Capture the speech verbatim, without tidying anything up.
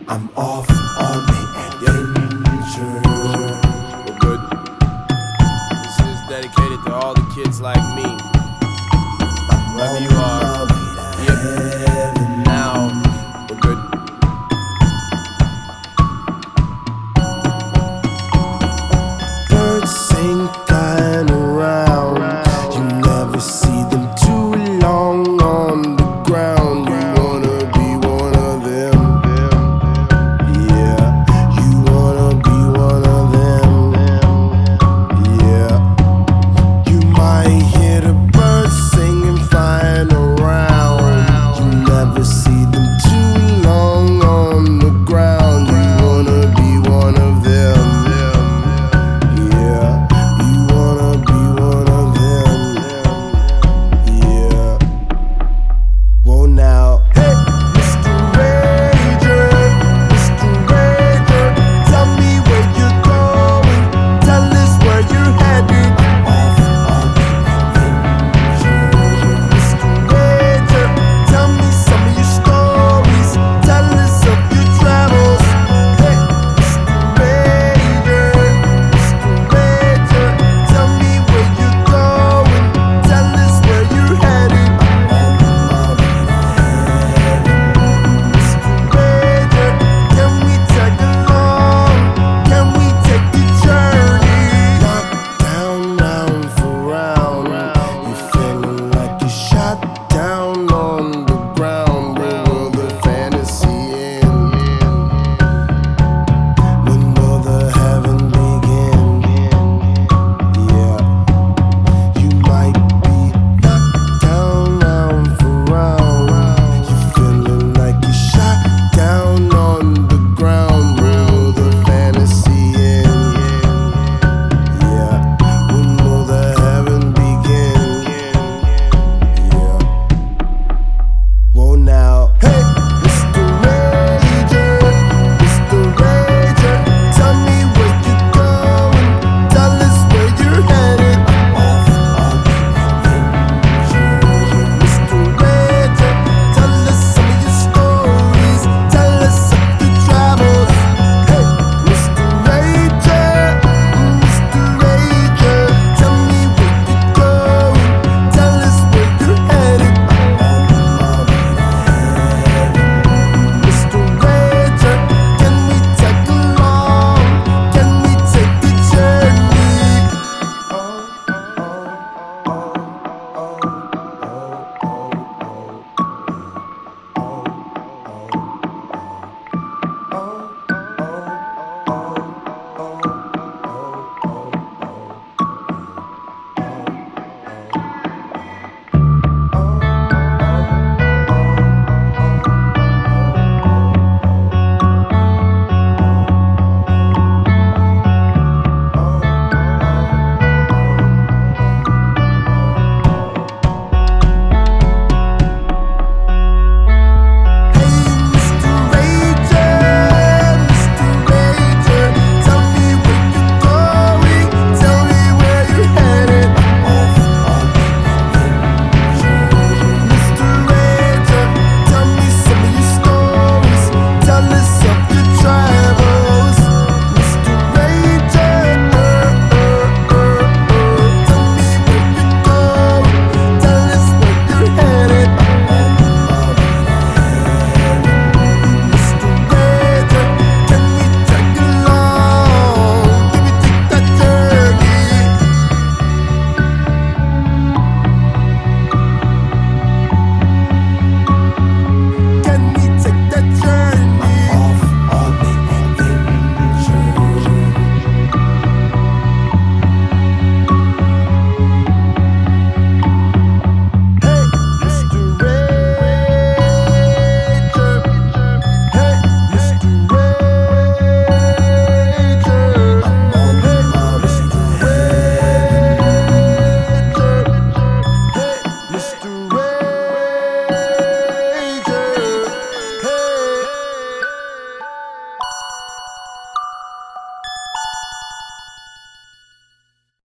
I'm off on the adventure. We're good. This is dedicated to all the kids like me. Wherever you are. Yep. Now. We're good. Birds sing flying around. You never see them too long on the ground. You wanna be one of them. Yeah, you wanna be one of them. Yeah, you might hear the birds singing, flying around. You never see them too long on the ground. You wanna be one of them. Yeah, you wanna be one of them. Yeah. Whoa now.